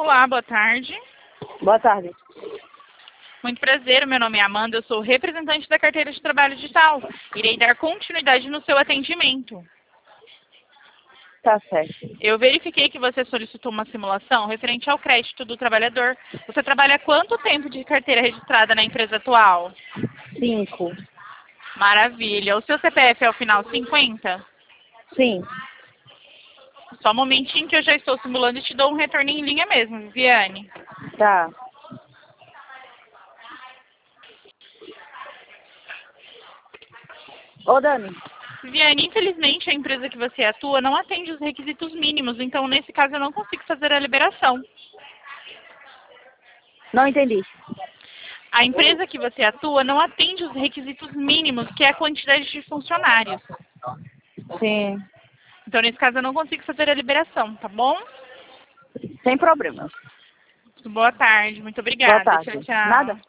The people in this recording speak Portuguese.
Olá, boa tarde. Boa tarde. Muito prazer, meu nome é Amanda, eu sou representante da carteira de trabalho digital. Irei dar continuidade no seu atendimento. Tá certo. Eu verifiquei que você solicitou uma simulação referente ao crédito do trabalhador. Você trabalha há quanto tempo de carteira registrada na empresa atual? 5. Maravilha. O seu CPF é o final 50? Sim. Só um momentinho que eu já estou simulando e te dou um retorno em linha mesmo, Viviane. Tá. Ô, Dani. Viviane, infelizmente a empresa que você atua não atende os requisitos mínimos, então nesse caso eu não consigo fazer a liberação. Não entendi. A empresa que você atua não atende os requisitos mínimos, que é a quantidade de funcionários. Sim. Então nesse caso eu não consigo fazer a liberação, tá bom? Sem problema. Boa tarde, muito obrigada. Boa tarde. Tchau, tchau. Nada?